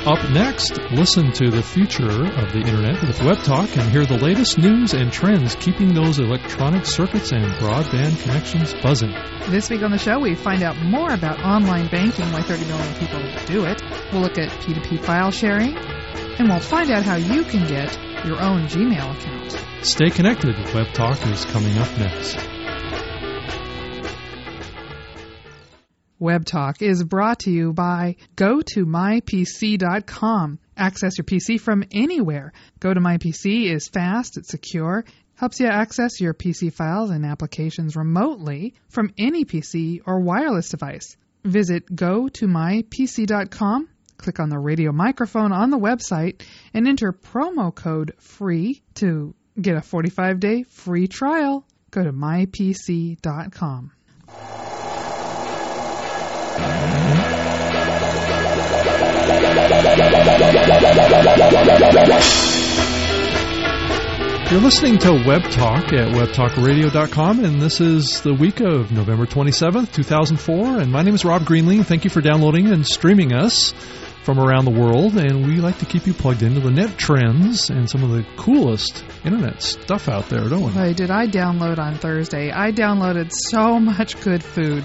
Up next, listen to the future of the Internet with Web Talk and hear the latest news and trends keeping those electronic circuits and broadband connections buzzing. This week on the show, we find out more about online banking, why 30 million people do it. We'll look at P2P file sharing, and we'll find out how you can get your own Gmail account. Stay connected. Web Talk is coming up next. Web Talk is brought to you by GoToMyPC.com. Access your PC from anywhere. GoToMyPC is fast, it's secure, helps you access your PC files and applications remotely from any PC or wireless device. Visit GoToMyPC.com, click on the radio microphone on the website, and enter promo code FREE to get a 45-day free trial. Go to mypc.com. You're listening to Web Talk at webtalkradio.com, and this is the week of November 27th, 2004, and my name is Rob Greenlee. Thank you for downloading and streaming us from around the world, and we like to keep you plugged into the net trends and some of the coolest internet stuff out there, don't we? Boy, did I download on Thursday. I downloaded so much good food.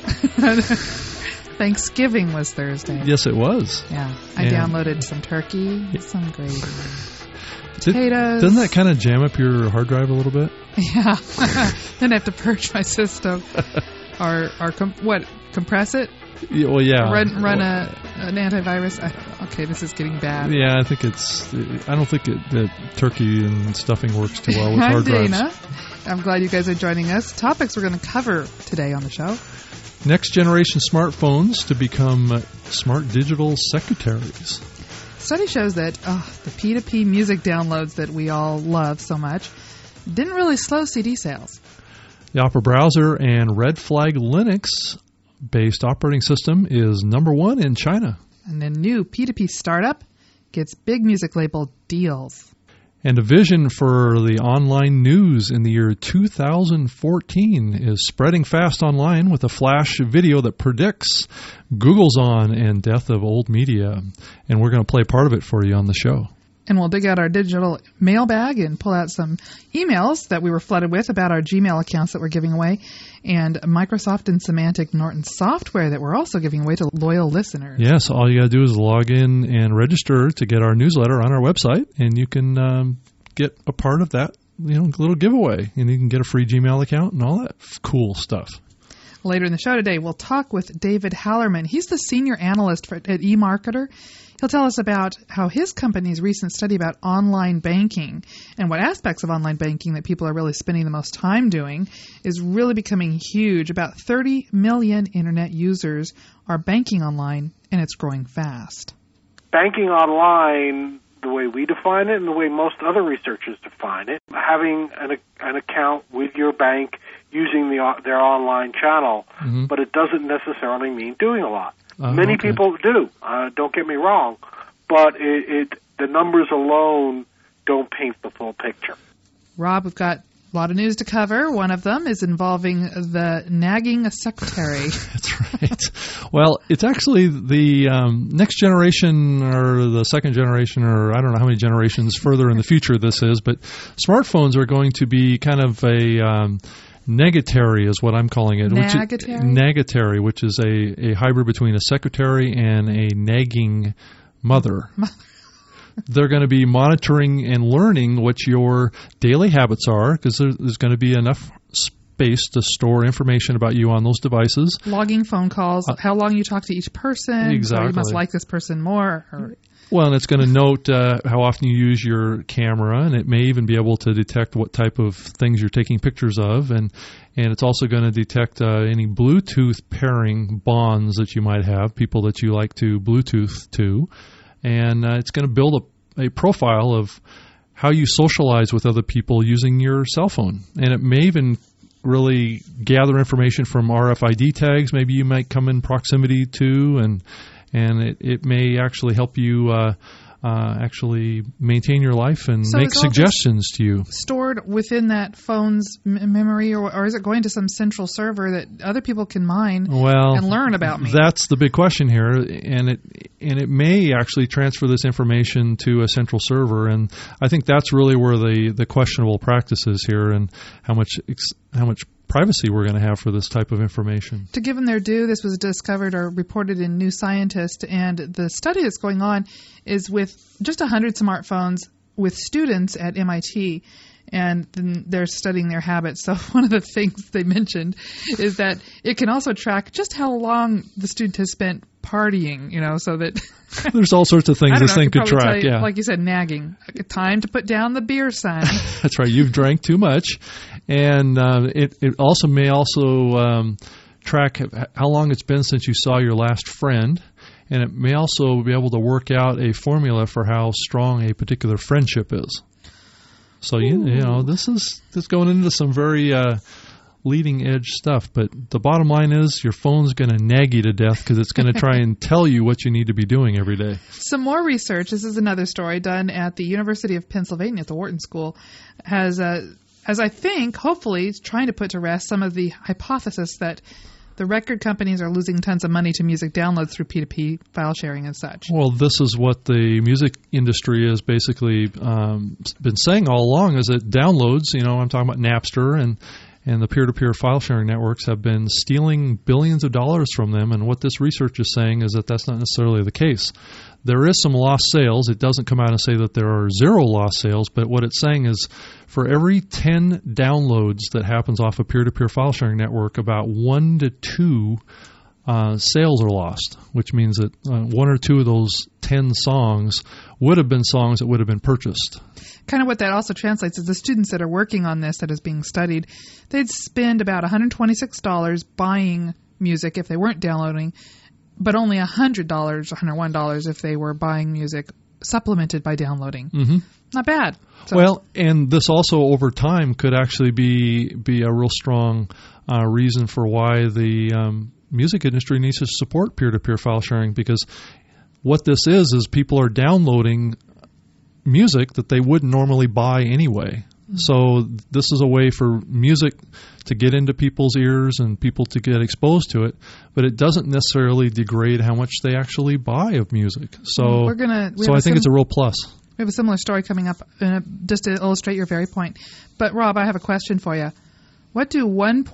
Thanksgiving was Thursday. Yes, it was. Yeah. I downloaded some turkey, some gravy, potatoes. Doesn't that kind of jam up your hard drive a little bit? Yeah. Then I have to purge my system. Compress it? Yeah, well, yeah. Run an antivirus? Okay, this is getting bad. Yeah, I think I don't think that turkey and stuffing works too well with hard drives. I'm Dana. I'm glad you guys are joining us. Topics we're going to cover today on the show. Next generation smartphones to become smart digital secretaries. Study shows that the P2P music downloads that we all love so much didn't really slow CD sales. The Opera browser and Red Flag Linux-based operating system is #1 in China. And a new P2P startup gets big music label deals. And a vision for the online news in the year 2014 is spreading fast online with a flash video that predicts Google's on and death of old media. And we're going to play part of it for you on the show. And we'll dig out our digital mailbag and pull out some emails that we were flooded with about our Gmail accounts that we're giving away, and Microsoft and Symantec Norton software that we're also giving away to loyal listeners. Yes, all you got to do is log in and register to get our newsletter on our website, and you can get a part of that little giveaway, and you can get a free Gmail account and all that cool stuff. Later in the show today, we'll talk with David Hallerman. He's the senior analyst at eMarketer. He'll tell us about how his company's recent study about online banking and what aspects of online banking that people are really spending the most time doing is really becoming huge. About 30 million Internet users are banking online, and it's growing fast. Banking online, the way we define it and the way most other researchers define it, having an account with your bank using their online channel, but it doesn't necessarily mean doing a lot. Many people do, don't get me wrong, but the numbers alone don't paint the full picture. Rob, we've got a lot of news to cover. One of them is involving the nagging secretary. That's right. Well, it's actually the next generation or the second generation, or I don't know how many generations further in the future this is, but smartphones are going to be kind of a... Negatary is what I'm calling it. Negatary, which is a hybrid between a secretary and a nagging mother. They're going to be monitoring and learning what your daily habits are, because there's going to be enough space to store information about you on those devices. Logging phone calls, how long you talk to each person. Exactly. Or you must like this person more. Well, and it's going to note how often you use your camera, and it may even be able to detect what type of things you're taking pictures of, and it's also going to detect any Bluetooth pairing bonds that you might have, people that you like to Bluetooth to, and it's going to build a profile of how you socialize with other people using your cell phone, and it may even really gather information from RFID tags maybe you might come in proximity to, and it may actually help you actually maintain your life and So make is all suggestions to you. Stored within that phone's memory, or is it going to some central server that other people can mine and learn about me? That's the big question here, and it may actually transfer this information to a central server, and I think that's really where the questionable practice is here, and how much privacy we're going to have for this type of information. To give them their due, this was discovered or reported in New Scientist, and the study that's going on is with just 100 smartphones with students at MIT, and then they're studying their habits. So one of the things they mentioned is that it can also track just how long the student has spent partying, so that... There's all sorts of things this thing could track, yeah. Like you said, nagging. Time to put down the beer, son. That's right. You've drank too much. And it also may track how long it's been since you saw your last friend. And it may also be able to work out a formula for how strong a particular friendship is. So, this is going into some very leading edge stuff. But the bottom line is your phone's going to nag you to death because it's going to try and tell you what you need to be doing every day. Some more research. This is another story done at the University of Pennsylvania at the Wharton School. Has I think, hopefully, trying to put to rest some of the hypothesis that the record companies are losing tons of money to music downloads through P2P file sharing and such. Well, this is what the music industry has basically been saying all along, is that downloads, I'm talking about Napster and the peer-to-peer file sharing networks have been stealing billions of dollars from them, and what this research is saying is that that's not necessarily the case. There is some lost sales. It doesn't come out and say that there are zero lost sales, but what it's saying is for every 10 downloads that happens off a peer-to-peer file sharing network, about 1 to 2 sales are lost, which means that 1 or 2 of those 10 songs would have been songs that would have been purchased. Kind of what that also translates is the students that are working on this that is being studied, they'd spend about $126 buying music if they weren't downloading, but only $100, $101 if they were buying music supplemented by downloading. Mm-hmm. Not bad. So. Well, and this also over time could actually be a real strong reason for why the music industry needs to support peer-to-peer file sharing, because what this is people are downloading music that they wouldn't normally buy anyway. Mm-hmm. So this is a way for music to get into people's ears and people to get exposed to it, but it doesn't necessarily degrade how much they actually buy of music. So, I think it's a real plus. We have a similar story coming up just to illustrate your very point. But Rob, I have a question for you. What do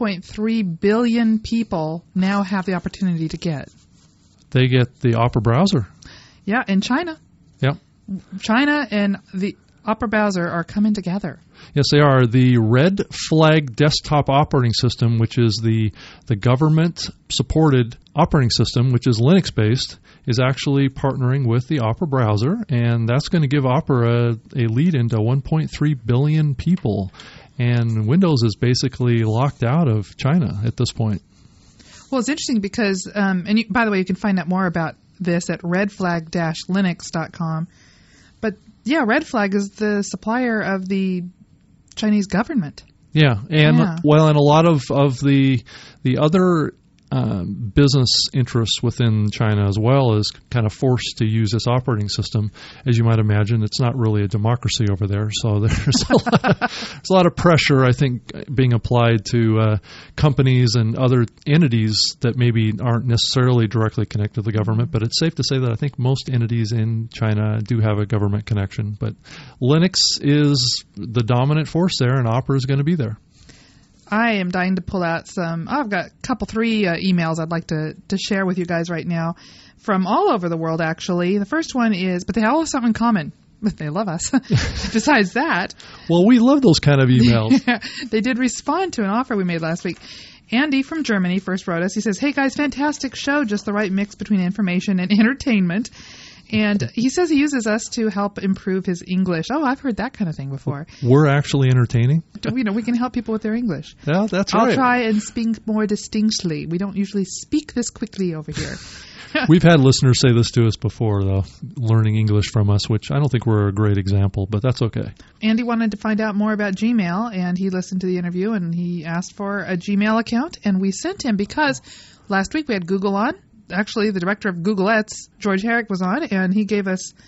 1.3 billion people now have the opportunity to get? They get the Opera browser. Yeah, in China. Yeah. China and the Opera browser are coming together. Yes, they are. The Red Flag desktop operating system, which is the government-supported operating system, which is Linux-based, is actually partnering with the Opera browser, and that's going to give Opera a lead into 1.3 billion people. And Windows is basically locked out of China at this point. Well, it's interesting because, by the way, you can find out more about this at redflag-linux.com. But, yeah, Red Flag is the supplier of the Chinese government. Yeah, and a lot of the other business interests within China as well is kind of forced to use this operating system. As you might imagine, it's not really a democracy over there, so there's a lot of pressure, I think, being applied to companies and other entities that maybe aren't necessarily directly connected to the government, but it's safe to say that I think most entities in China do have a government connection. But Linux is the dominant force there, and Opera is going to be there. I am dying to pull out I've got three emails I'd like to share with you guys right now from all over the world, actually. The first one is, but they all have something in common. They love us. Besides that. Well, we love those kind of emails. Yeah, they did respond to an offer we made last week. Andy from Germany first wrote us. He says, "Hey guys, fantastic show. Just the right mix between information and entertainment." And he says he uses us to help improve his English. Oh, I've heard that kind of thing before. We're actually entertaining? We can help people with their English. Yeah, that's right. I'll try and speak more distinctly. We don't usually speak this quickly over here. We've had listeners say this to us before, though, learning English from us, which I don't think we're a great example, but that's okay. Andy wanted to find out more about Gmail, and he listened to the interview, and he asked for a Gmail account, and we sent him because last week we had Google on. Actually, the director of Googlettes, George Herrick, was on, and he gave us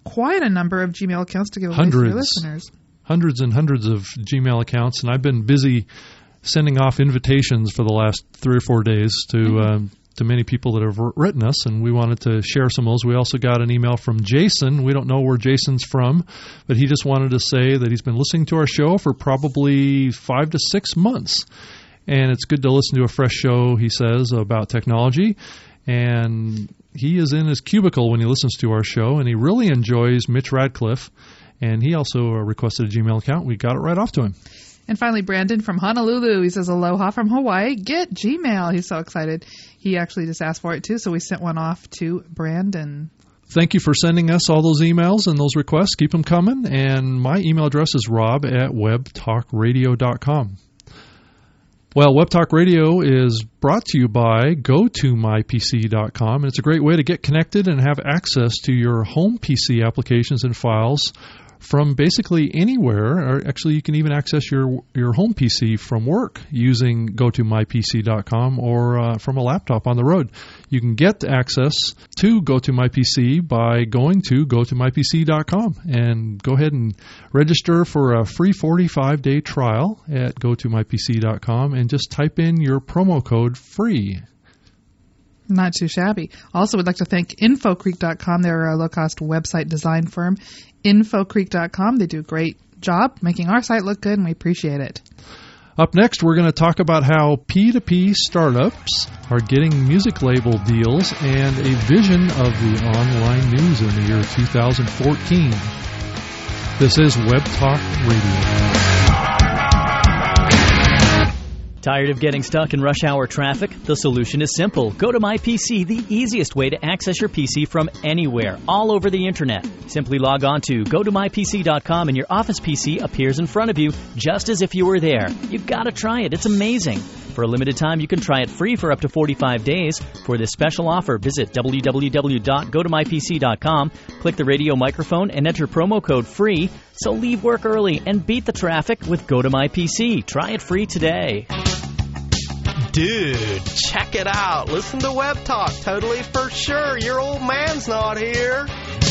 quite a number of Gmail accounts to give away to your listeners. Hundreds and hundreds of Gmail accounts, and I've been busy sending off invitations for the last 3 or 4 days to many people that have written us, and we wanted to share some of those. We also got an email from Jason. We don't know where Jason's from, but he just wanted to say that he's been listening to our show for probably 5 to 6 months, and it's good to listen to a fresh show, he says, about technology. And he is in his cubicle when he listens to our show, and he really enjoys Mitch Radcliffe, and he also requested a Gmail account. We got it right off to him. And finally, Brandon from Honolulu. He says, aloha from Hawaii. Get Gmail. He's so excited. He actually just asked for it, too, so we sent one off to Brandon. Thank you for sending us all those emails and those requests. Keep them coming. And my email address is rob@webtalkradio.com. Well, Web Talk Radio is brought to you by GoToMyPC.com, and it's a great way to get connected and have access to your home PC applications and files from basically anywhere. Or actually, you can even access your home PC from work using GoToMyPC.com or from a laptop on the road. You can get access to GoToMyPC by going to GoToMyPC.com, and go ahead and register for a free 45-day trial at GoToMyPC.com, and just type in your promo code FREE. Not too shabby. Also, would like to thank InfoCreek.com. They're a low-cost website design firm. InfoCreek.com. They do a great job making our site look good, and we appreciate it. Up next, we're going to talk about how P2P startups are getting music label deals and a vision of the online news in the year 2014. This is Web Talk Radio. Tired of getting stuck in rush hour traffic? The solution is simple. Go to MyPC, the easiest way to access your PC from anywhere, all over the internet. Simply log on to GoToMyPC.com and your office PC appears in front of you just as if you were there. You've got to try it. It's amazing. For a limited time, you can try it free for up to 45 days. For this special offer, visit www.gotomypc.com, click the radio microphone, and enter promo code FREE. So leave work early and beat the traffic with GoToMyPC. Try it free today. Dude, check it out. Listen to Web Talk. Totally for sure. Your old man's not here.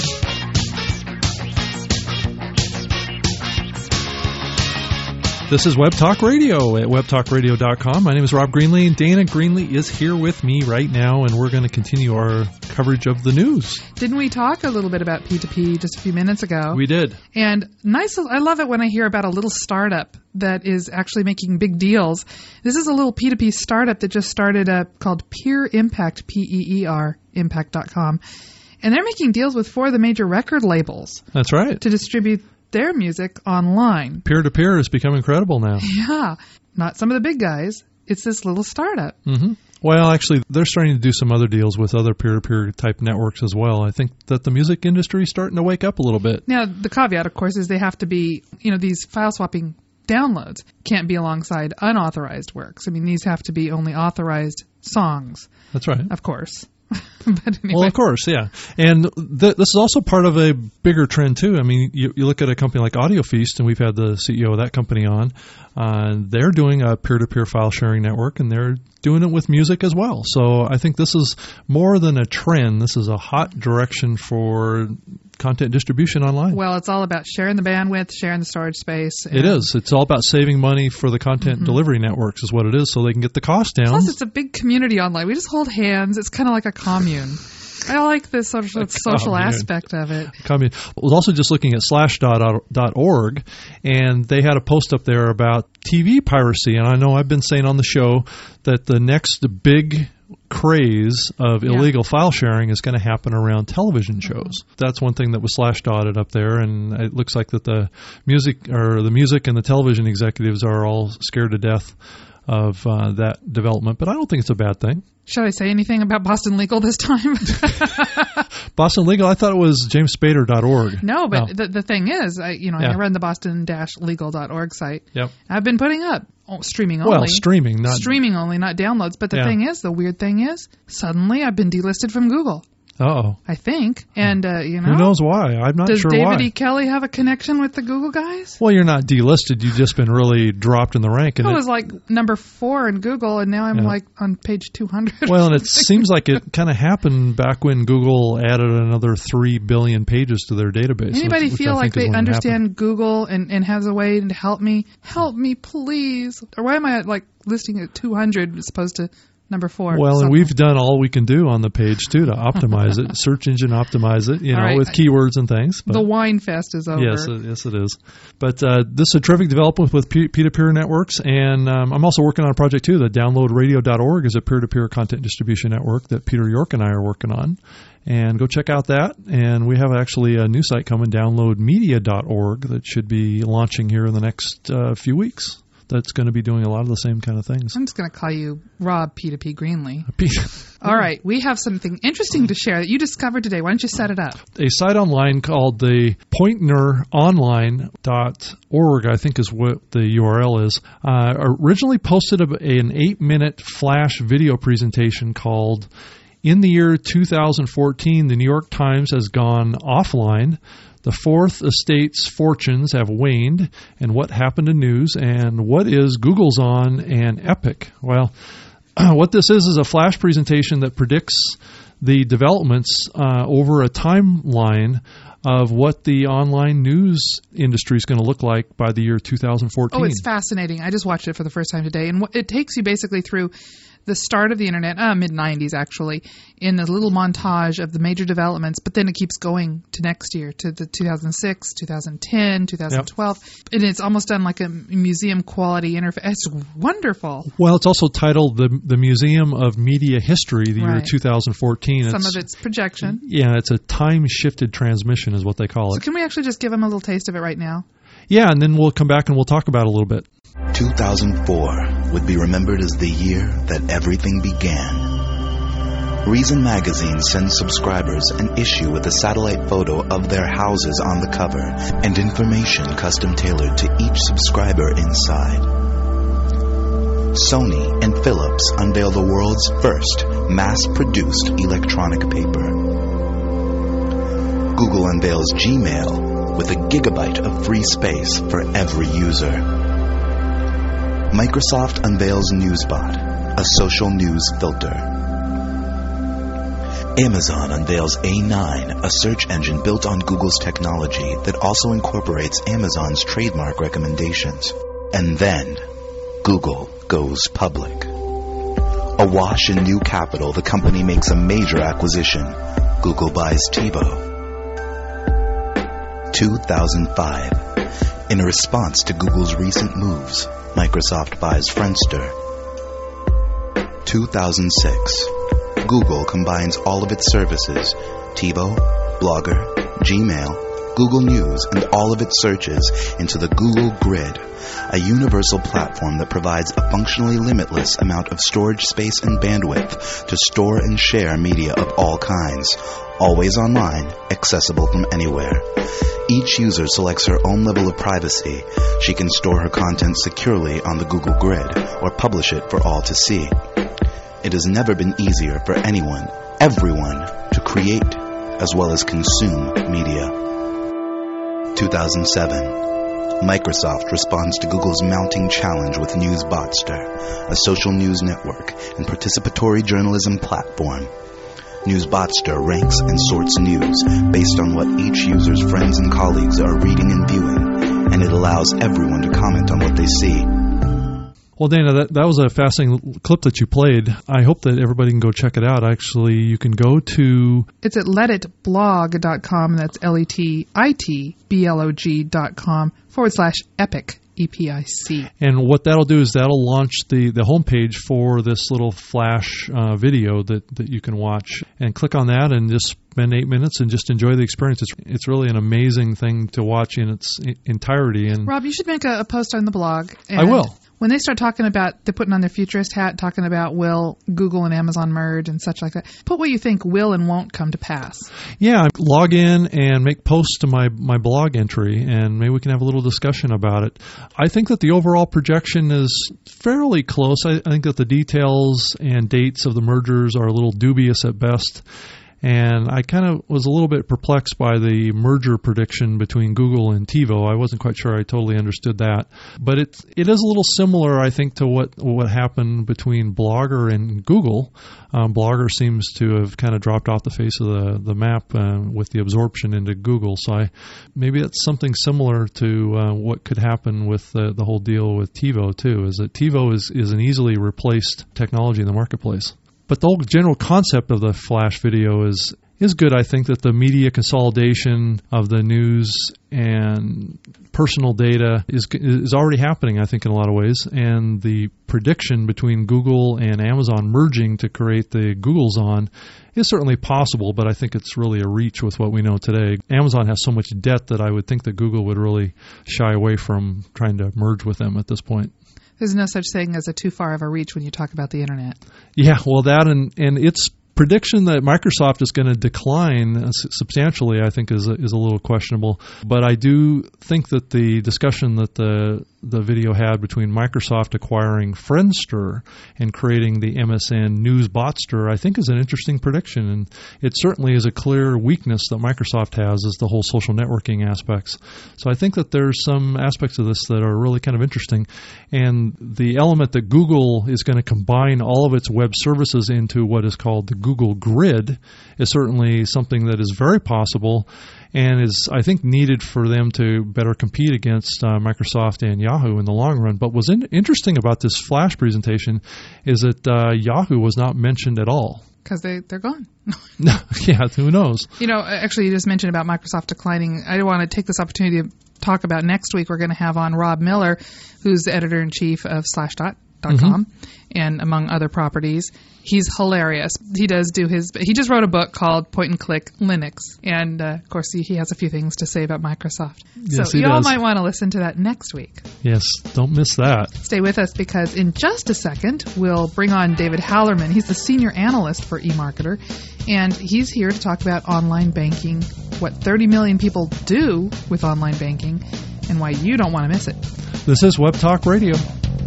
This is Web Talk Radio at webtalkradio.com. My name is Rob Greenlee, and Dana Greenlee is here with me right now, and we're going to continue our coverage of the news. Didn't we talk a little bit about P2P just a few minutes ago? We did. And I love it when I hear about a little startup that is actually making big deals. This is a little P2P startup that just started called Peer Impact, P-E-E-R, impact.com. And they're making deals with 4 of the major record labels. That's right. To distribute their music online. Peer-to-peer has become incredible now. Yeah. Not some of the big guys. It's this little startup. Mm-hmm. Well, actually, they're starting to do some other deals with other peer-to-peer type networks as well. I think that the music industry is starting to wake up a little bit. Now, the caveat, of course, is they have to be, these file swapping downloads can't be alongside unauthorized works. I mean, these have to be only authorized songs. That's right. Of course. But anyway. Well, of course, yeah. And this is also part of a bigger trend, too. I mean, you look at a company like AudioFeast, and we've had the CEO of that company on. They're doing a peer-to-peer file sharing network, and they're doing it with music as well. So I think this is more than a trend. This is a hot direction for content distribution online. Well, it's all about sharing the bandwidth, sharing the storage space. It is. It's all about saving money for the content delivery networks is what it is, so they can get the cost down. Plus, it's a big community online. We just hold hands. It's kind of like a commune. I like the social aspect of it. I was also just looking at slash.org, and they had a post up there about TV piracy. And I know I've been saying on the show that the next big craze of illegal file sharing is going to happen around television shows. That's one thing that was slashdotted up there, and it looks like that the music and the television executives are all scared to death of that development. But I don't think it's a bad thing. Shall I say anything about Boston Legal this time? Boston Legal? I thought it was jamesspader.org. No, but the thing is, I run the boston-legal.org site. Yep. I've been putting up streaming only. Well, streaming only, not downloads. But the thing is, the weird thing is, suddenly I've been delisted from Google. Uh-oh. I think. And, Who knows why? I'm not does sure David why. E. Kelly have a connection with the Google guys? Well, you're not delisted. You've just been really dropped in the rank. And I was like number 4 in Google, and now I'm like on page 200. Well, and it seems like it kind of happened back when Google added another 3 billion pages to their database. Anybody which feel I like think is they when it understand happened. Google and has a way to help me? Help me, please. Or why am I like listing at 200 as opposed to number 4? Well, and something? we've done all we can do on the page, too, to optimize it, search engine optimize it, right. with keywords and things. But The wine fest is over. Yes, it is. But this is a terrific development with peer-to-peer networks, and I'm also working on a project, too. The downloadradio.org is a peer-to-peer content distribution network that Peter York and I are working on. And go check out that. And we have actually a new site coming, downloadmedia.org, that should be launching here in the next few weeks. That's going to be doing a lot of the same kind of things. I'm just going to call you Rob P2P Greenlee. All right. We have something interesting to share that you discovered today. Why don't you set it up? A site online called the pointneronline.org, I think is what the URL is, originally posted an 8-minute flash video presentation called In the Year 2014, the New York Times has gone offline. The Fourth Estate's fortunes have waned, and what happened to news, and what is Google's on and Epic? Well, what this is a flash presentation that predicts the developments over a timeline of what the online news industry is going to look like by the year 2014. Oh, it's fascinating. I just watched it for the first time today, and it takes you basically through the start of the internet, mid-90s actually, in the little montage of the major developments, but then it keeps going to next year, to the 2006, 2010, 2012, and it's almost done like a museum-quality interface. It's wonderful. Well, it's also titled the Museum of Media History, the year 2014. Some of it's projection. Yeah, it's a time-shifted transmission is what they call it. So can we actually just give them a little taste of it right now? Yeah, and then we'll come back and we'll talk about it a little bit. 2004 would be remembered as the year that everything began. Reason Magazine sends subscribers an issue with a satellite photo of their houses on the cover and information custom tailored to each subscriber inside. Sony and Philips unveil the world's first mass-produced electronic paper. Google unveils Gmail with a gigabyte of free space for every user. Microsoft unveils NewsBot, a social news filter. Amazon unveils A9, a search engine built on Google's technology that also incorporates Amazon's trademark recommendations. And then, Google goes public. Awash in new capital, the company makes a major acquisition. Google buys TiVo. 2005. In a response to Google's recent moves, Microsoft buys Friendster. 2006. Google combines all of its services, TiVo, Blogger, Gmail, Google News, and all of its searches into the Google Grid, a universal platform that provides a functionally limitless amount of storage space and bandwidth to store and share media of all kinds, always online, accessible from anywhere. Each user selects her own level of privacy. She can store her content securely on the Google Grid or publish it for all to see. It has never been easier for anyone, everyone, to create as well as consume media. 2007. Microsoft responds to Google's mounting challenge with Newsbotster, a social news network and participatory journalism platform. Newsbotster ranks and sorts news based on what each user's friends and colleagues are reading and viewing, and it allows everyone to comment on what they see. Well, Dana, that was a fascinating clip that you played. I hope that everybody can go check it out. Actually, you can go to... It's at letitblog.com, and that's letitblog.com/epic, EPIC. And what that'll do is that'll launch the homepage for this little flash video that you can watch. And click on that and just spend 8 minutes and just enjoy the experience. It's really an amazing thing to watch in its entirety. And Rob, you should make a post on the blog. I will. When they start talking about, they're putting on their futurist hat, talking about will Google and Amazon merge and such like that, put what you think will and won't come to pass. Yeah, log in and make posts to my blog entry, and maybe we can have a little discussion about it. I think that the overall projection is fairly close. I think that the details and dates of the mergers are a little dubious at best. And I kind of was a little bit perplexed by the merger prediction between Google and TiVo. I wasn't quite sure I totally understood that. But it is a little similar, I think, to what happened between Blogger and Google. Blogger seems to have kind of dropped off the face of the map with the absorption into Google. So maybe that's something similar to what could happen with the whole deal with TiVo, too, is that TiVo is an easily replaced technology in the marketplace. But the whole general concept of the flash video is good. I think that the media consolidation of the news and personal data is already happening, I think, in a lot of ways. And the prediction between Google and Amazon merging to create the Googlezon is certainly possible, but I think it's really a reach with what we know today. Amazon has so much debt that I would think that Google would really shy away from trying to merge with them at this point. There's no such thing as a too far of a reach when you talk about the Internet. Yeah, well, that and its prediction that Microsoft is going to decline substantially, I think, is a little questionable. But I do think that the discussion that the video had between Microsoft acquiring Friendster and creating the MSN News Botster, I think, is an interesting prediction. And it certainly is a clear weakness that Microsoft has, is the whole social networking aspects. So I think that there's some aspects of this that are really kind of interesting. And the element that Google is going to combine all of its web services into what is called the Google Grid is certainly something that is very possible and is, I think, needed for them to better compete against Microsoft and Yahoo in the long run. But what's interesting about this Flash presentation is that Yahoo was not mentioned at all. Because they're gone. Yeah, who knows? You know, actually, you just mentioned about Microsoft declining. I want to take this opportunity to talk about next week. We're going to have on Rob Miller, who's the editor-in-chief of Slashdot.com, and among other properties. He's hilarious. He just wrote a book called Point and Click Linux, and of course he has a few things to say about Microsoft. Yes, so y'all might want to listen to that next week. Yes, don't miss that. Stay with us, because in just a second we'll bring on David Hallerman. He's the senior analyst for eMarketer, and he's here to talk about online banking, what 30 million people do with online banking, and why you don't want to miss it. This is Web Talk Radio.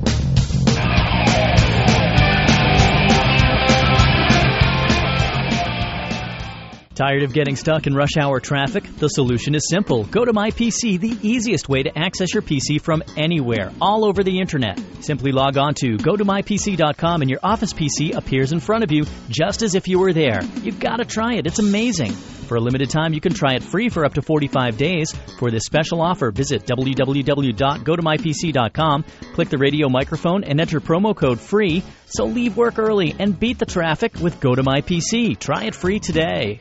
Tired of getting stuck in rush hour traffic? The solution is simple. Go to MyPC, the easiest way to access your PC from anywhere, all over the Internet. Simply log on to GoToMyPC.com and your Office PC appears in front of you, just as if you were there. You've got to try it. It's amazing. For a limited time, you can try it free for up to 45 days. For this special offer, visit www.gotomypc.com, click the radio microphone, and enter promo code FREE. So leave work early and beat the traffic with GoToMyPC. Try it free today.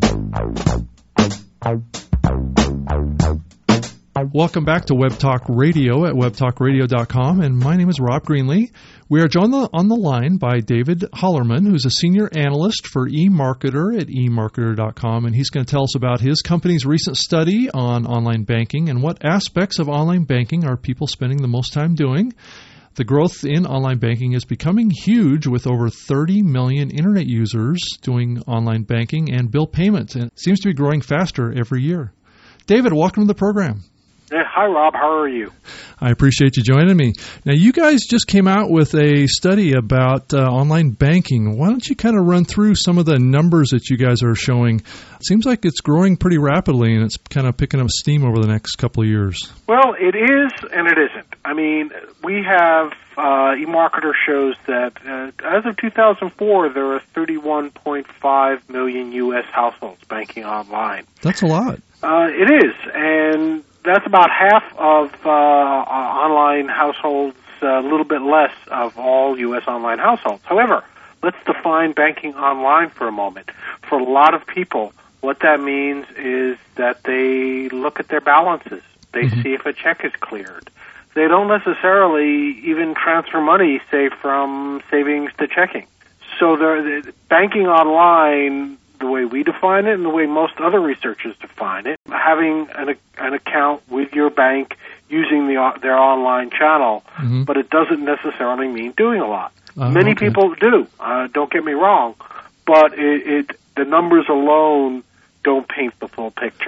Welcome back to Web Talk Radio at webtalkradio.com, and my name is Rob Greenlee. We are joined on the line by David Hallerman, who's a senior analyst for eMarketer at eMarketer.com, and he's going to tell us about his company's recent study on online banking and what aspects of online banking are people spending the most time doing. The growth in online banking is becoming huge, with over 30 million Internet users doing online banking and bill payments, and it seems to be growing faster every year. David, welcome to the program. Hi, Rob. How are you? I appreciate you joining me. Now, you guys just came out with a study about online banking. Why don't you kind of run through some of the numbers that you guys are showing? It seems like it's growing pretty rapidly, and it's kind of picking up steam over the next couple of years. Well, it is and it isn't. I mean, we have eMarketer shows that as of 2004, there are 31.5 million U.S. households banking online. That's a lot. It is, and that's about half of online households, a little bit less of all U.S. online households. However, let's define banking online for a moment. For a lot of people, what that means is that they look at their balances. They see if a check is cleared. They don't necessarily even transfer money, say, from savings to checking. So banking online, the way we define it and the way most other researchers define it, having an account with your bank using their online channel, but it doesn't necessarily mean doing a lot. Many people do, don't get me wrong, but the numbers alone don't paint the full picture.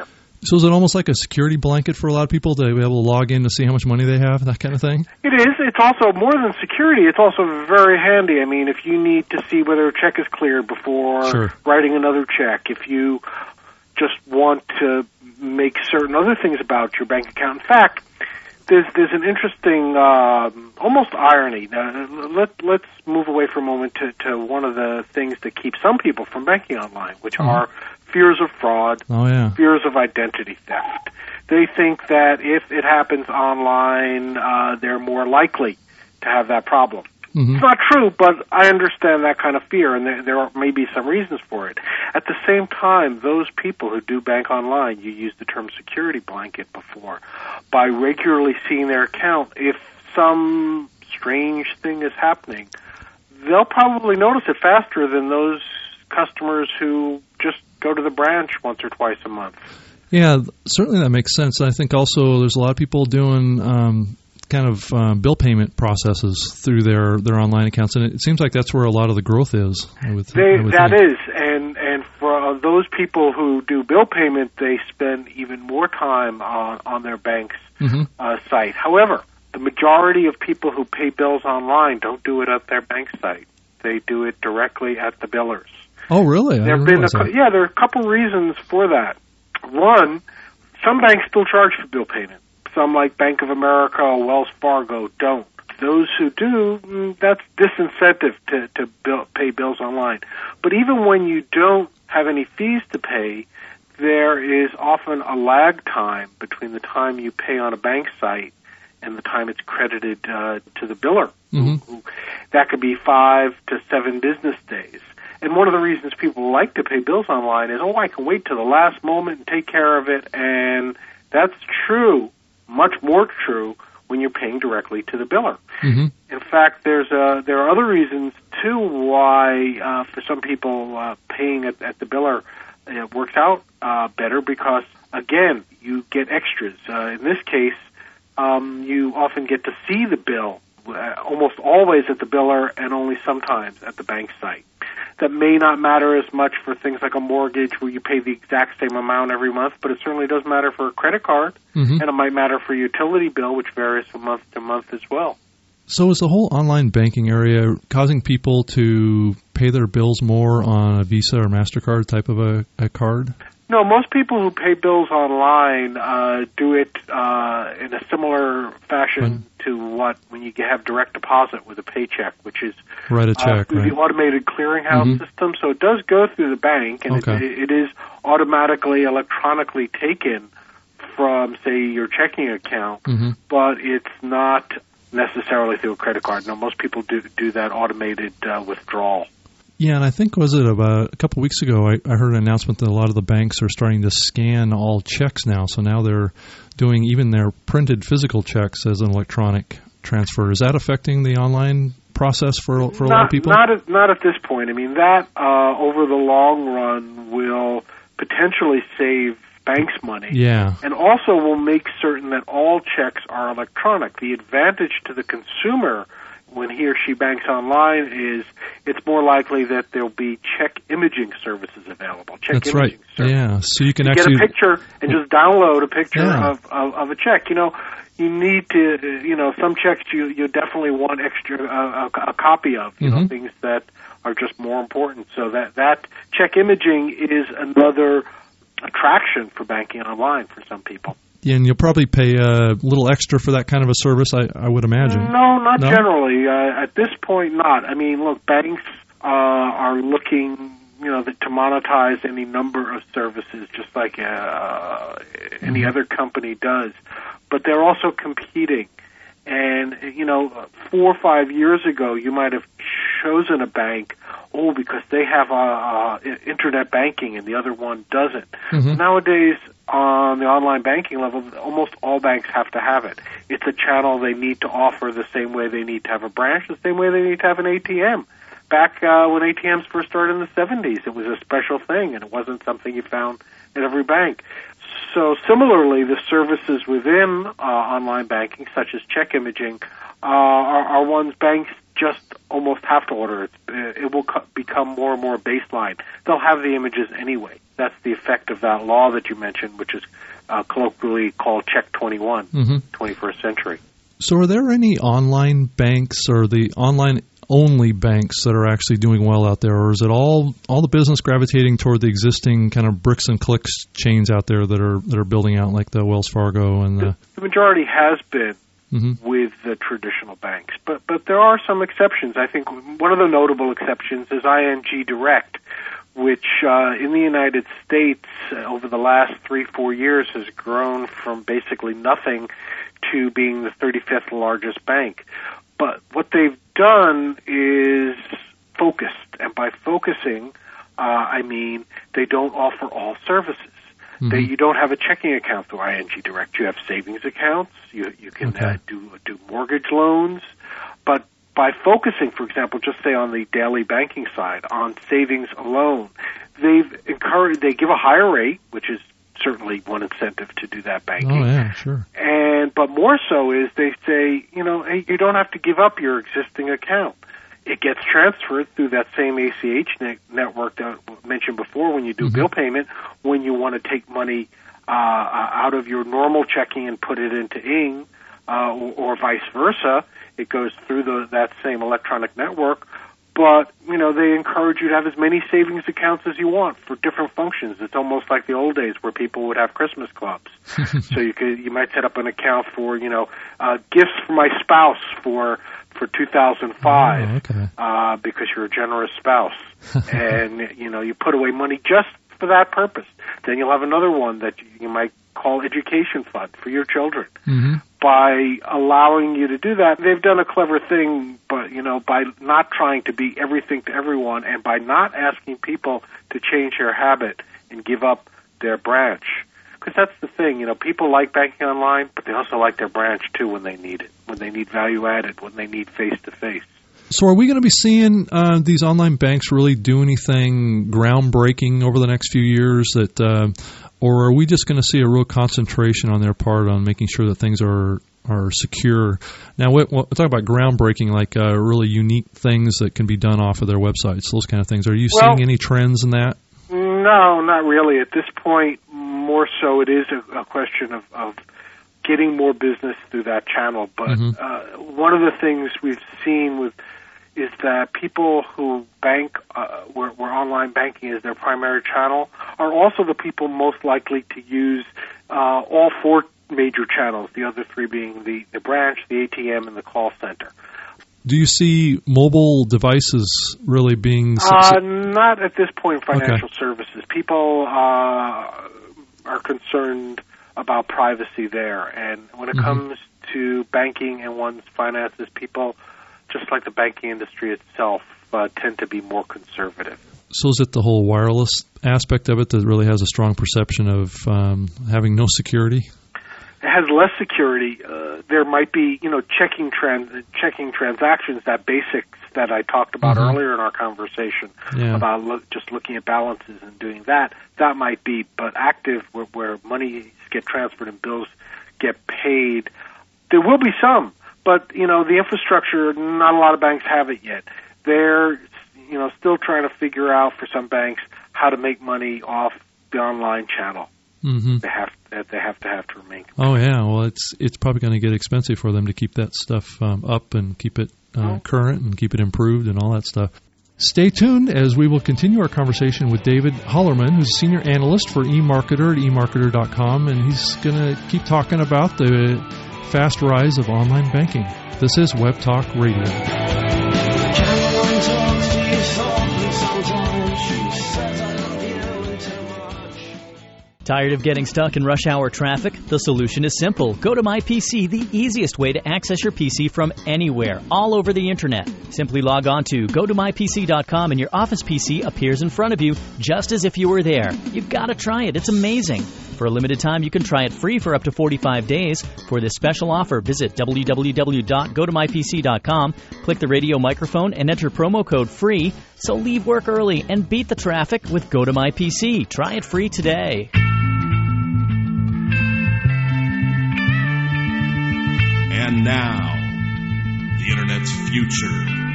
So is it almost like a security blanket for a lot of people to be able to log in to see how much money they have, that kind of thing? It is. It's also more than security. It's also very handy. I mean, if you need to see whether a check is cleared before writing another check, if you just want to make certain other things about your bank account. In fact, there's an interesting almost irony. Now, let's move away for a moment to one of the things that keep some people from banking online, which are fears of fraud, fears of identity theft. They think that if it happens online, they're more likely to have that problem. Mm-hmm. It's not true, but I understand that kind of fear, and there may be some reasons for it. At the same time, those people who do bank online, you used the term security blanket before, by regularly seeing their account, if some strange thing is happening, they'll probably notice it faster than those customers who just go to the branch once or twice a month. Yeah, certainly that makes sense. I think also there's a lot of people doing kind of bill payment processes through their online accounts, and it seems like that's where a lot of the growth is. That is, and for those people who do bill payment, they spend even more time on their bank's site. However, the majority of people who pay bills online don't do it at their bank site. They do it directly at the billers. Oh, really? There are a couple reasons for that. One, some banks still charge for bill payment. Some, like Bank of America or Wells Fargo, don't. Those who do, that's disincentive to pay bills online. But even when you don't have any fees to pay, there is often a lag time between the time you pay on a bank site and the time it's credited to the biller. Mm-hmm. That could be 5 to 7 business days. And one of the reasons people like to pay bills online is, I can wait till the last moment and take care of it. And that's true, much more true, when you're paying directly to the biller. Mm-hmm. In fact, there are other reasons, too, why for some people paying at the biller works out better because, again, you get extras. In this case, you often get to see the bill, almost always at the biller and only sometimes at the bank site. That may not matter as much for things like a mortgage where you pay the exact same amount every month, but it certainly does matter for a credit card, and it might matter for a utility bill, which varies from month to month as well. So is the whole online banking area causing people to pay their bills more on a Visa or MasterCard type of a card? No, most people who pay bills online do it in a similar fashion to when you have direct deposit with a paycheck, which is a check, the automated clearinghouse system. So it does go through the bank, and it is automatically, electronically taken from, say, your checking account, but it's not necessarily through a credit card. No, most people do that automated withdrawal. Yeah, and I think, was it about a couple weeks ago, I heard an announcement that a lot of the banks are starting to scan all checks now. So now they're doing even their printed physical checks as an electronic transfer. Is that affecting the online process for a lot of people? Not at this point. I mean, that over the long run will potentially save banks money. Yeah. And also will make certain that all checks are electronic. The advantage to the consumer when he or she banks online is it's more likely that there'll be check imaging services available. That's right. Service. Yeah. So you can actually get a picture and just download a picture of a check. You need to, some checks you definitely want a copy of, things that are just more important. So that check imaging is another attraction for banking online for some people. Yeah, and you'll probably pay a little extra for that kind of a service, I would imagine. No, not generally. At this point, not. I mean, look, banks are looking, to monetize any number of services, just like any other company does. But they're also competing. And, 4 or 5 years ago, you might have chosen a bank, because they have internet banking and the other one doesn't. Mm-hmm. Nowadays, on the online banking level, almost all banks have to have it. It's a channel they need to offer the same way they need to have a branch, the same way they need to have an ATM. Back when ATMs first started in the 70s, it was a special thing, and it wasn't something you found in every bank. So similarly, the services within online banking, such as check imaging, are ones banks just almost have to order it. It will become more and more baseline. They'll have the images anyway. That's the effect of that law that you mentioned, which is colloquially called Check 21, 21st century. So are there any online banks or the online-only banks that are actually doing well out there, or is it all the business gravitating toward the existing kind of bricks and clicks chains out there that are building out, like the Wells Fargo and the majority has been with the traditional banks, but there are some exceptions. I think one of the notable exceptions is ING Direct, which in the United States over the last 3-4 years has grown from basically nothing to being the 35th largest bank. But what they've done is focused, and by focusing, I mean they don't offer all services. You don't have a checking account through ING Direct. You have savings accounts. You can do mortgage loans. But by focusing, for example, just say on the daily banking side, on savings alone, they give a higher rate, which is certainly one incentive to do that banking. Oh, yeah, sure. But more so is they say, hey, you don't have to give up your existing account. It gets transferred through that same ACH network that I mentioned before when you do bill payment. When you want to take money out of your normal checking and put it into Ing, or vice versa, it goes through that same electronic network. But, they encourage you to have as many savings accounts as you want for different functions. It's almost like the old days where people would have Christmas clubs. So you might set up an account for, gifts for my spouse for 2005, because you're a generous spouse. And, you put away money just for that purpose. Then you'll have another one that you might call education fund for your children. By allowing you to do that, they've done a clever thing, but, by not trying to be everything to everyone and by not asking people to change their habit and give up their branch. Because that's the thing, people like banking online, but they also like their branch, too, when they need it, when they need value added, when they need face-to-face. So are we going to be seeing these online banks really do anything groundbreaking over the next few years, or are we just going to see a real concentration on their part on making sure that things are secure? Now, we'll talk about groundbreaking, like really unique things that can be done off of their websites, those kind of things. Are you seeing any trends in that? No, not really. At this point, more so it is a question of getting more business through that channel. But one of the things we've seen is that people who bank, where online banking is their primary channel, are also the people most likely to use all 4 major channels, the other 3 being the branch, the ATM, and the call center. Do you see mobile devices really being... Not at this point in financial services. People are concerned about privacy there. And when it comes to banking and one's finances, people, just like the banking industry itself, tend to be more conservative. So is it the whole wireless aspect of it that really has a strong perception of having no security? It has less security. There might be, checking transactions, that basics that I talked about earlier in our conversation about just looking at balances and doing that. That might be, but active where money get transferred and bills get paid, there will be some. But, the infrastructure, not a lot of banks have it yet. They're, still trying to figure out for some banks how to make money off the online channel. They have to remain competitive. Oh yeah, well it's probably going to get expensive for them to keep that stuff up and keep it current and keep it improved and all that stuff. Stay tuned as we will continue our conversation with David Hallerman, who's a senior analyst for eMarketer at eMarketer.com, and he's going to keep talking about the fast rise of online banking. This is Web Talk Radio. Tired of getting stuck in rush hour traffic? The solution is simple. Go to MyPC, the easiest way to access your PC from anywhere, all over the internet. Simply log on to GoToMyPC.com and your Office PC appears in front of you just as if you were there. You've got to try it. It's amazing. For a limited time, you can try it free for up to 45 days. For this special offer, visit www.gotomypc.com, click the radio microphone, and enter promo code FREE. So leave work early and beat the traffic with GoToMyPC. Try it free today. And now, the Internet's future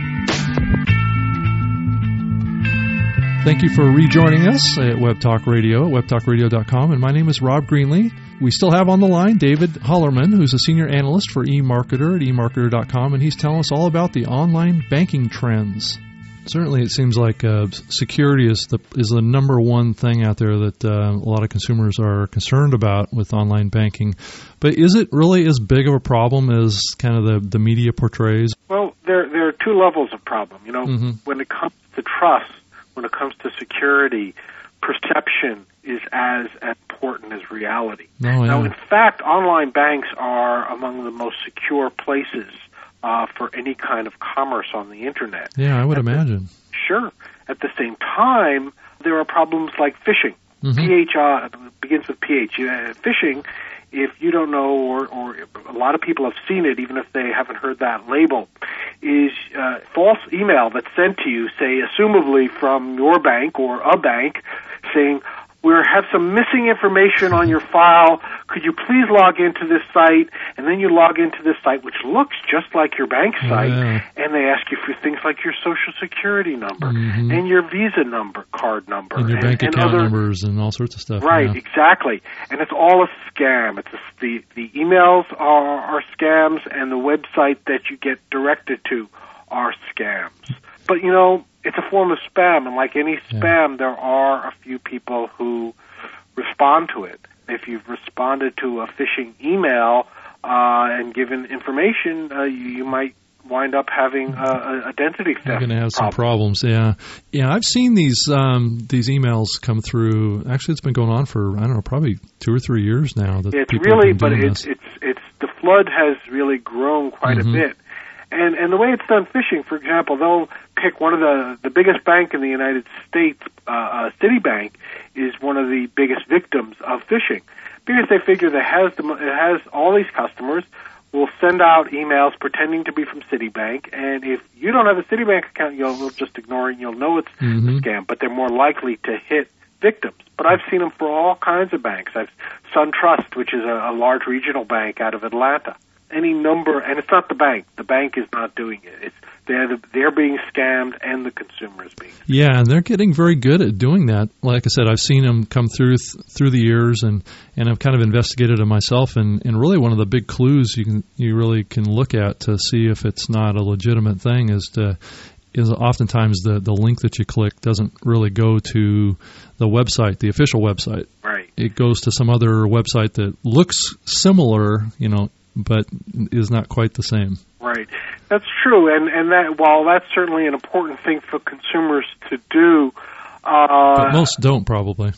Thank you for rejoining us at Web Talk Radio, at webtalkradio.com, and my name is Rob Greenlee. We still have on the line David Hallerman, who's a senior analyst for eMarketer at eMarketer.com, and he's telling us all about the online banking trends. Certainly, it seems like security is the number one thing out there that a lot of consumers are concerned about with online banking. But is it really as big of a problem as kind of the media portrays? Well, there are two levels of problem. You know, when it comes to trust, when it comes to security, perception is as important as reality. Oh, yeah. Now, in fact, online banks are among the most secure places for any kind of commerce on the Internet. Yeah, I would imagine. Sure. At the same time, there are problems like phishing. Begins with PH. Phishing, if you don't know, or a lot of people have seen it, even if they haven't heard that label, is false email that's sent to you, say, assumably from your bank or a bank, saying, we have some missing information on your file. Could you please log into this site? And then you log into this site, which looks just like your bank site, and they ask you for things like your Social Security number and your Visa number, card number. And your bank account numbers and all sorts of stuff. Right, exactly. And it's all a scam. It's the emails are scams, and the website that you get directed to are scams. But, you know, it's a form of spam, and like any spam, there are a few people who respond to it. If you've responded to a phishing email and given information, you might wind up having identity theft. You're going to have some problems, yeah. I've seen these emails come through. Actually, it's been going on for, I don't know, probably 2 or 3 years now. That it's really, but it's the flood has really grown quite a bit. And the way it's done phishing, for example, they'll pick one of the biggest bank in the United States, Citibank, is one of the biggest victims of phishing because they figure that it has all these customers, will send out emails pretending to be from Citibank, and if you don't have a Citibank account, you'll just ignore it and you'll know it's a scam, but they're more likely to hit victims. But I've seen them for all kinds of banks. SunTrust, which is a large regional bank out of Atlanta. Any number, and it's not the bank. The bank is not doing it. They're being scammed, and the consumer is being scammed. Yeah, and they're getting very good at doing that. Like I said, I've seen them come through the years, and I've kind of investigated it myself. And really, one of the big clues you really can look at to see if it's not a legitimate thing is oftentimes the link that you click doesn't really go to the website, the official website. Right. It goes to some other website that looks similar, but is not quite the same. Right. That's true, and that while that's certainly an important thing for consumers to do, but most don't probably.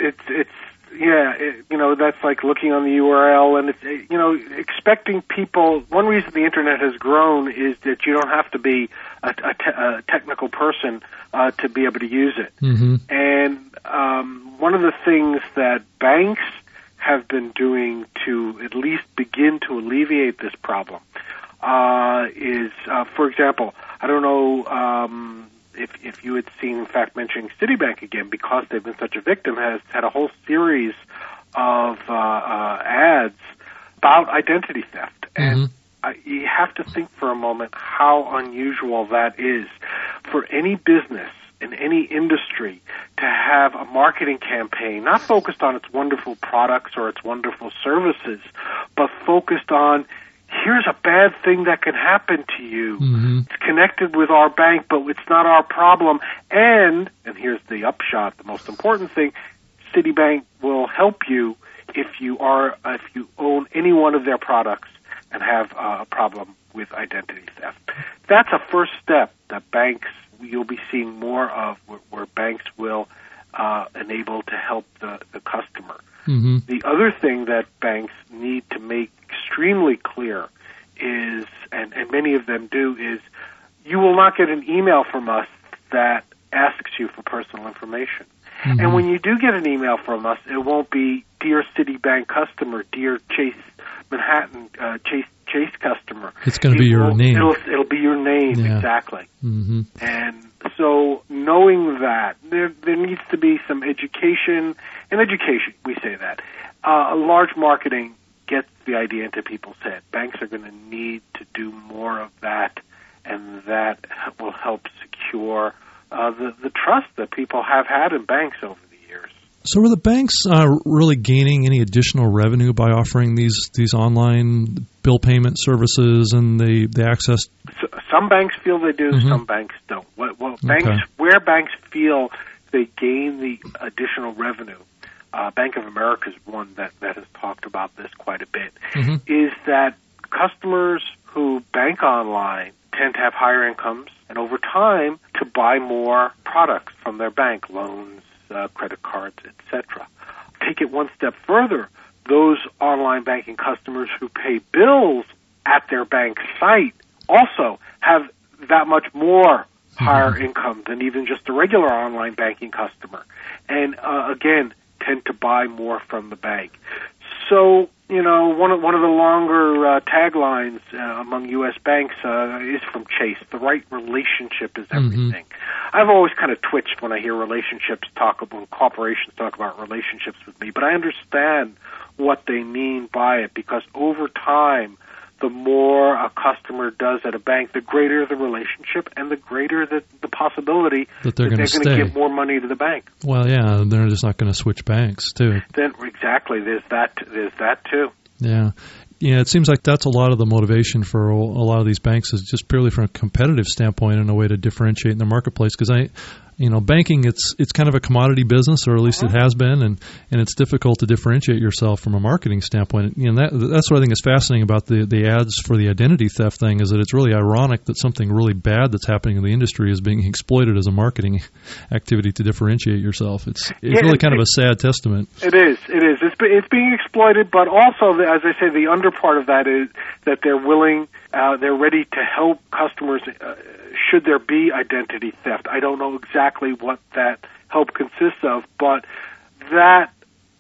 That's like looking on the URL, and it's expecting people. One reason the Internet has grown is that you don't have to be a technical person to be able to use it. And one of the things that banks have been doing to at least begin to alleviate this problem is, for example, I don't know if you had seen, in fact, mentioning Citibank again, because they've been such a victim, has had a whole series of ads about identity theft. And you have to think for a moment how unusual that is for any business in any industry to have a marketing campaign not focused on its wonderful products or its wonderful services, but focused on, here's a bad thing that can happen to you. It's connected with our bank, but it's not our problem. And here's the upshot, the most important thing, Citibank will help you if you own any one of their products and have a problem with identity theft. That's a first step that you'll be seeing more of, where banks will enable to help the customer. The other thing that banks need to make extremely clear is, and many of them do, is you will not get an email from us that asks you for personal information. And when you do get an email from us, it won't be, dear Citibank customer, dear Chase Manhattan Chase customer. It's going to be your name. It'll be your name, exactly. And so knowing that, there needs to be some education. In education, we say that. Large marketing gets the idea into people's head. Banks are going to need to do more of that, and that will help secure the trust that people have had in banks over the years. So are the banks really gaining any additional revenue by offering these online bill payment services and the access? Some banks feel they do, some banks don't. Where banks feel they gain the additional revenue, Bank of America is one that has talked about this quite a bit, is that customers who bank online tend to have higher incomes and over time to buy more products from their bank, loans, credit cards, etc. Take it one step further. Those online banking customers who pay bills at their bank site also have that much more higher income than even just a regular online banking customer. And again, tend to buy more from the bank. So, one of the longer taglines among U.S. banks is from Chase: the right relationship is everything. I've always kind of twitched when I hear when corporations talk about relationships with me, but I understand what they mean by it, because over time, the more a customer does at a bank, the greater the relationship and the greater the possibility that they're going to give more money to the bank. Well, yeah, they're just not going to switch banks, too. Then exactly, there's that too. Yeah. Yeah, it seems like that's a lot of the motivation for a lot of these banks, is just purely from a competitive standpoint and a way to differentiate in the marketplace. Because banking, it's kind of a commodity business, or at least it has been, and it's difficult to differentiate yourself from a marketing standpoint. That's what I think is fascinating about the ads for the identity theft thing, is that it's really ironic that something really bad that's happening in the industry is being exploited as a marketing activity to differentiate yourself. It's really kind of a sad testament. It is. It's being exploited, but also, as I say, the under part of that is that they're willing, they're ready to help customers should there be identity theft. I don't know exactly what that help consists of, but that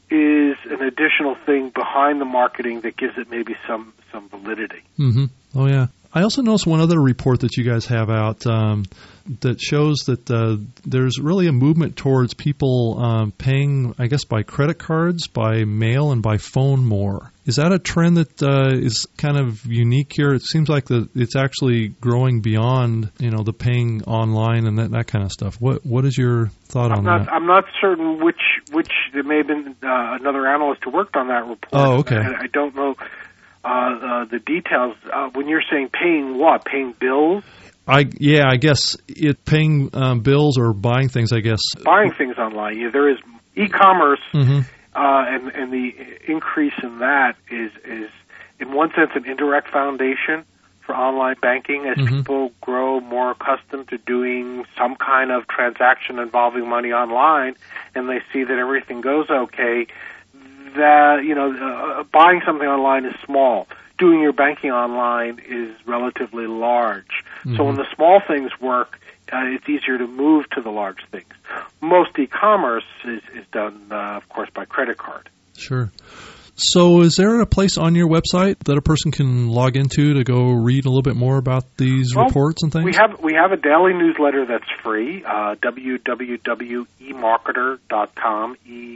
is an additional thing behind the marketing that gives it maybe some validity. Oh, yeah. I also noticed one other report that you guys have out that shows that there's really a movement towards people paying, I guess, by credit cards, by mail, and by phone more. Is that a trend that is kind of unique here? It seems like it's actually growing beyond, the paying online and that kind of stuff. What is your thought on that? I'm not certain which there may have been another analyst who worked on that report. Oh, okay. I don't know the details. When you're saying paying what? Paying bills? I guess paying bills or buying things, I guess. Buying things online. Yeah, there is e-commerce, and the increase in that is in one sense an indirect foundation for online banking as people grow more accustomed to doing some kind of transaction involving money online, and they see that everything goes okay. That buying something online is small. Doing your banking online is relatively large. So when the small things work, it's easier to move to the large things. Most e-commerce is done, of course, by credit card. Sure. So is there a place on your website that a person can log into to go read a little bit more about these reports and things? We have a daily newsletter that's free, www.emarketer.com,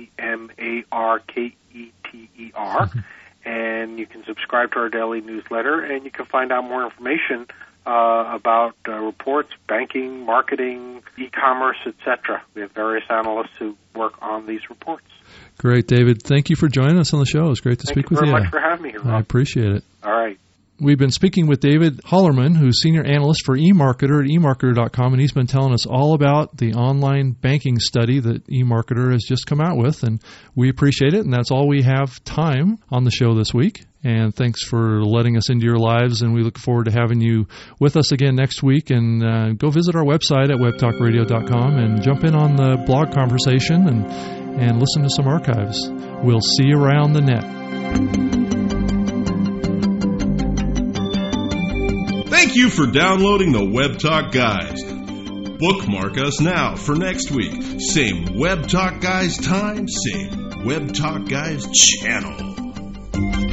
EMARKETER, and you can subscribe to our daily newsletter, and you can find out more information about reports, banking, marketing, e-commerce, etc. We have various analysts who work on these reports. Great, David. Thank you for joining us on the show. It's great to speak with you. Thank you very much for having me here, Rob. I appreciate it. All right. We've been speaking with David Hallerman, who's Senior Analyst for eMarketer at eMarketer.com, and he's been telling us all about the online banking study that eMarketer has just come out with, and we appreciate it, and that's all we have time on the show this week. And thanks for letting us into your lives, and we look forward to having you with us again next week. And go visit our website at webtalkradio.com and jump in on the blog conversation and listen to some archives. We'll see you around the net. Thank you for downloading the Web Talk Guys. Bookmark us now for next week. Same Web Talk Guys time, same Web Talk Guys channel.